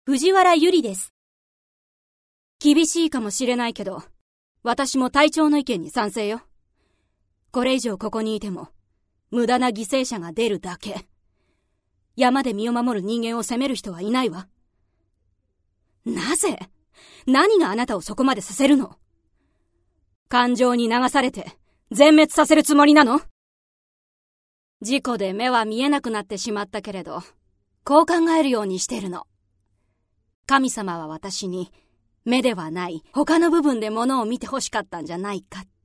藤原ゆりです。厳しいかもしれないけど、私も隊長の意見に賛成よ。これ以上ここにいても、無駄な犠牲者が出るだけ。山で身を守る人間を責める人はいないわ。なぜ？何があなたをそこまでさせるの？感情に流されて全滅させるつもりなの？事故で目は見えなくなってしまったけれど、こう考えるようにしてるの。神様は私に目ではない他の部分で物を見て欲しかったんじゃないかって。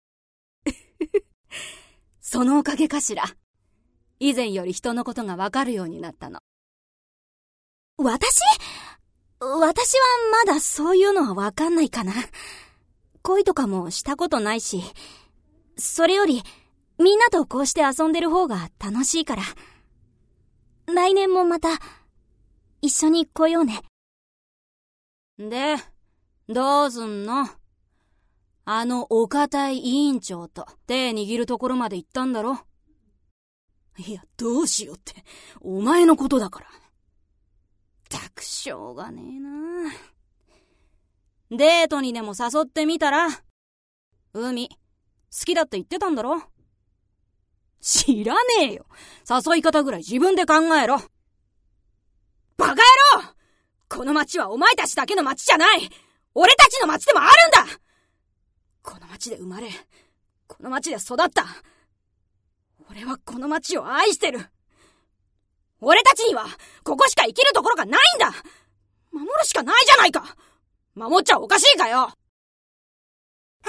そのおかげかしら。以前より人のことがわかるようになったの。私はまだそういうのはわかんないかな。恋とかもしたことないし、それよりみんなとこうして遊んでる方が楽しいから。来年もまた一緒に来ようね。で、どうすんの？あのお堅い委員長と手握るところまで行ったんだろ？いや、どうしようって、お前のことだから。ったくしょうがねえな。デートにでも誘ってみたら？海、好きだって言ってたんだろ？知らねえよ。誘い方ぐらい自分で考えろ。バカ野郎！この町はお前たちだけの町じゃない！俺たちの町でもあるんだ！この町で生まれ、この町で育った。俺はこの町を愛してる。俺たちにはここしか生きるところがないんだ。守るしかないじゃないか。守っちゃおかしいかよ。 人参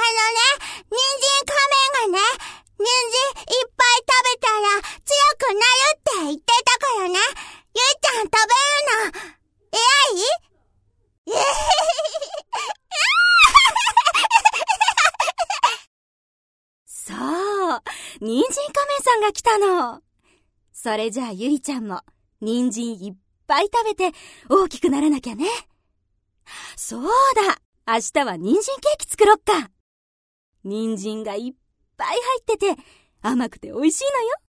仮面がね、人参いっぱい食べたら強くなるって言ってたからね。ゆいちゃん食べるの偉い？ そう、人参仮面さんが来たの。それじゃあゆりちゃんも人参いっぱい食べて大きくならなきゃね。そうだ、明日は人参ケーキ作ろっか。人参がいっぱい入ってて甘くて美味しいのよ。